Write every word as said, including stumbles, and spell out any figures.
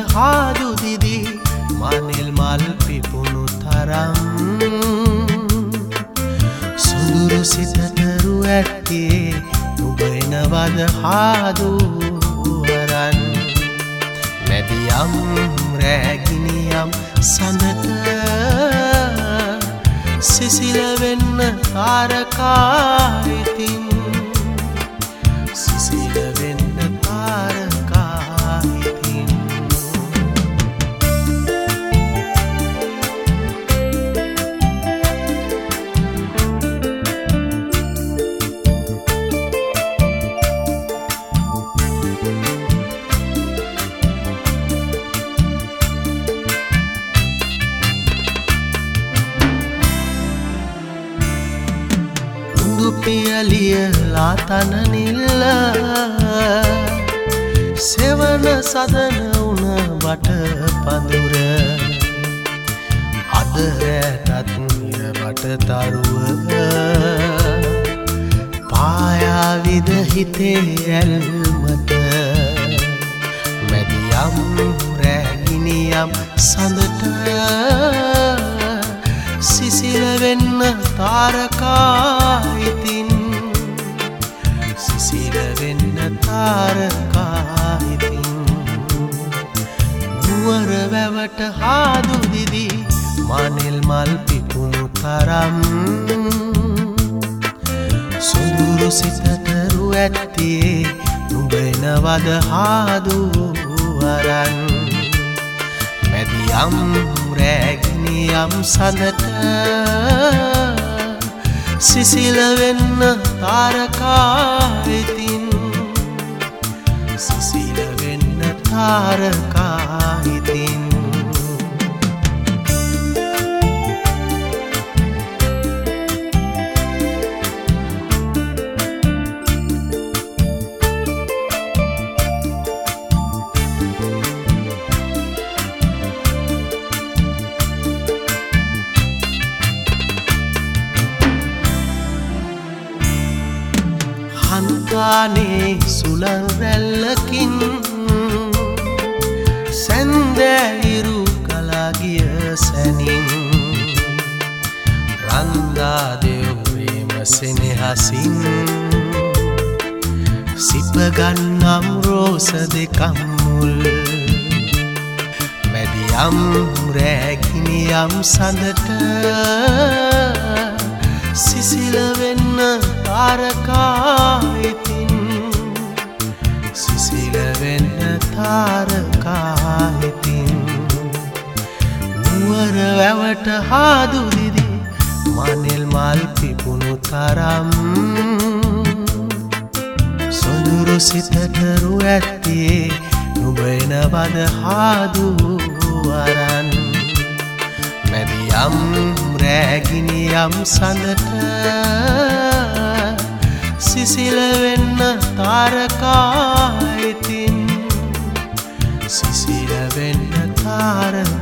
හාදු දිදි මනෙල් මල් පිපුණු තරම් සුඳුරු සිතට රු ඇත්තේ නුඹ එනවද හාදු වරන් මැදියම් රැගිනියම් සඳට සිසිල වෙන්න තාරකා ඉතින් සිසිල වෙන්න තාරකා ඉතින් පියලියලා තන නිල්ල සෙවන සදන උන බට පඳුර අද රැටත් නිර බට තරුව පායාවිද හිතේ ඇල්මට මැදියම් රැගිනියම් සඳට සිසිල වෙන්න තාරකා ඉතින් සිසිල වෙන්න තාරකා ඉතින් නුවර වැවට හාදු දිදි මනෙල් මල් පිපුණු තරම් සුඳුරු සිතට රු ඇත්තේ නුඹ එනවද හාදු වරන් මැදියම් රැගිනියම් සඳට සිසිල වෙන්න තාරකා ඉතින් සිසිල වෙන්න තාරකා ඉතින් හන්තානේ සුළං රැල්ලකින් සැන්දෑහිරු කලාගිය සැනින් රන්දා දෙව්වේම සෙනෙහසින් සිපගන්නම් රෝස දෙකම් මුල් මැදියම් රැගිනියම් සඳට සිසිල වෙන්න තාරකා ඉතින් සිසිල වෙන්න තාරකා ඉතින් නුවර වැවට හාදු දිදි මනෙල් මල් පිපුණු තරම් සොඳුරු සිතට රු ඇත්තේ නුඹ එනවද හාදු වරන් මැදියම් රැගිනියම් සඳට සිසිල වෙන්න තාරකා ඉතින් සිසිල වෙන්න තාරකා